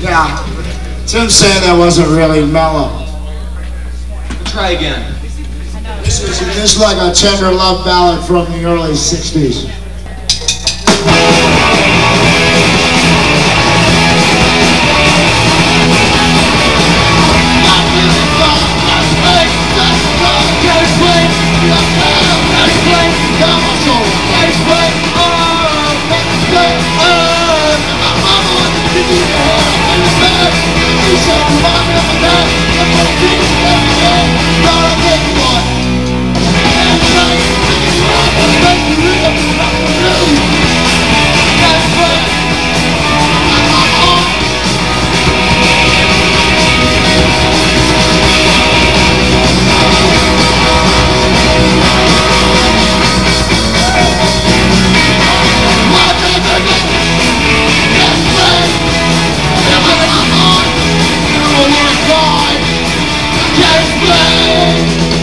Yeah. Tim's saying that wasn't really mellow. Try again. This is just like a tender love ballad from the early 60s. Can't explain.